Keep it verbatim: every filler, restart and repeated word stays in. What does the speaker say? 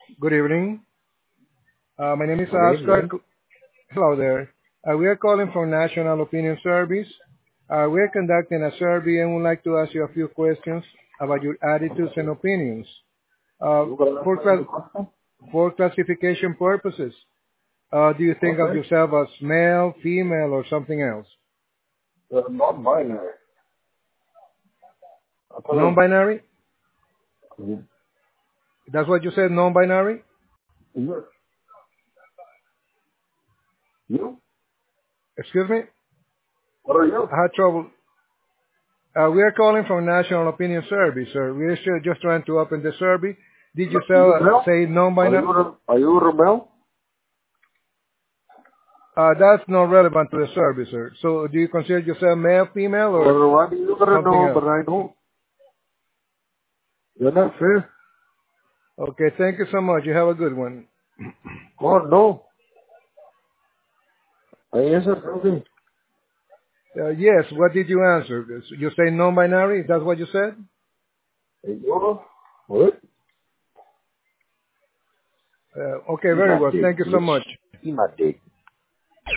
Good evening. Uh, my name is Good Oscar. evening. Hello there. Uh, we are calling from National Opinion Service. Uh, we are conducting a survey and would like to ask you a few questions about your attitudes and opinions. Uh, You gonna for, answer any cla- question? for classification purposes, uh, do you think of Okay. yourself as male, female, or something else? Uh, non-binary. I thought Non-binary? it That's what you said, non-binary? yes. You? Excuse me? What are you? I had trouble. Uh, we are calling from National Opinion Service, sir. We are ju- just trying to open the survey. Did you No, say, you uh, rebel? say Are non-binary? you re- are you a rebel? Uh, that's not relevant to the survey, sir. So do you consider yourself male, female, or Well, why do you gotta something know? else? But I don't. You're not fair. Okay, thank you so much. You have a good one. Oh no. I answered something. Uh, yes, what did you answer? You say non-binary? That's what you said? Hey, you? What? Uh, okay, See very my well. dick, Thank you so bitch. much. See my dick.